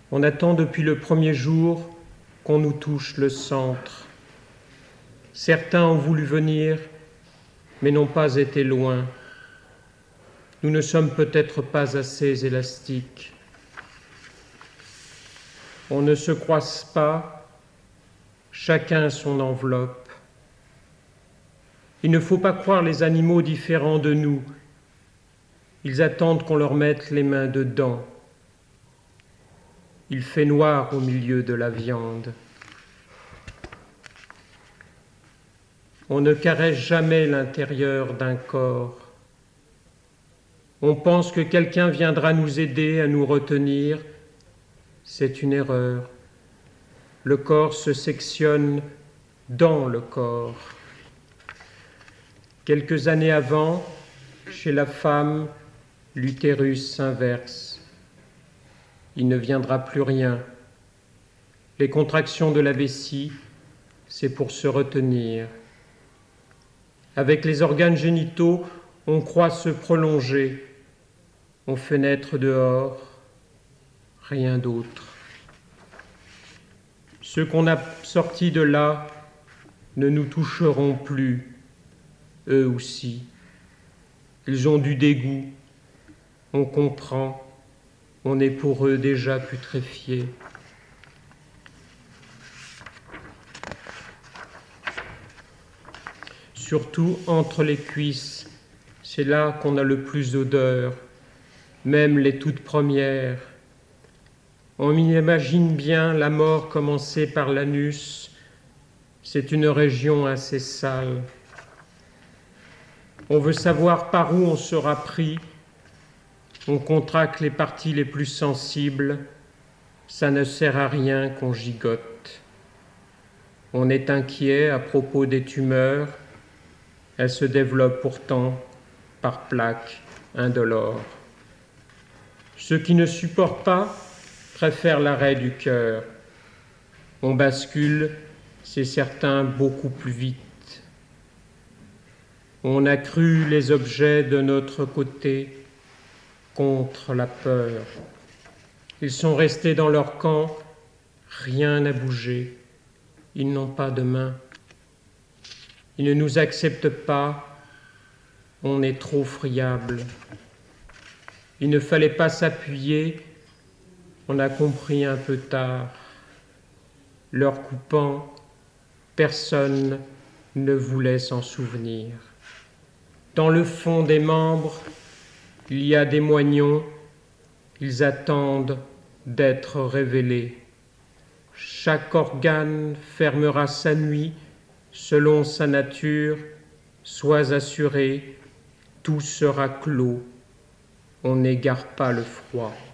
On attend depuis le premier jour qu'on nous touche le centre. Certains ont voulu venir, mais n'ont pas été loin. Nous ne sommes peut-être pas assez élastiques. On ne se croise pas, chacun son enveloppe. Il ne faut pas croire les animaux différents de nous. Ils attendent qu'on leur mette les mains dedans. Il fait noir au milieu de la viande. On ne caresse jamais l'intérieur d'un corps. On pense que quelqu'un viendra nous aider à nous retenir. C'est une erreur. Le corps se sectionne dans le corps. Quelques années avant, chez la femme, l'utérus s'inverse. Il ne viendra plus rien. Les contractions de la vessie, c'est pour se retenir. Avec les organes génitaux, on croit se prolonger. On fait naître dehors, rien d'autre. Ceux qu'on a sortis de là ne nous toucheront plus, eux aussi. Ils ont du dégoût, on comprend, on est pour eux déjà putréfiés. Surtout entre les cuisses, c'est là qu'on a le plus d'odeur, même les toutes premières. On imagine bien la mort commencer par l'anus, c'est une région assez sale. On veut savoir par où on sera pris, on contracte les parties les plus sensibles, ça ne sert à rien qu'on gigote. On est inquiet à propos des tumeurs, elles se développent pourtant par plaques indolores. Ceux qui ne supportent pas préfèrent l'arrêt du cœur. On bascule, c'est certain, beaucoup plus vite. On a cru les objets de notre côté contre la peur. Ils sont restés dans leur camp, rien n'a bougé. Ils n'ont pas de main. Ils ne nous acceptent pas, on est trop friable. Il ne fallait pas s'appuyer, on a compris un peu tard. Leur coupant, personne ne voulait s'en souvenir. Dans le fond des membres, il y a des moignons, ils attendent d'être révélés. Chaque organe fermera sa nuit selon sa nature, sois assuré, tout sera clos, on n'égare pas le froid.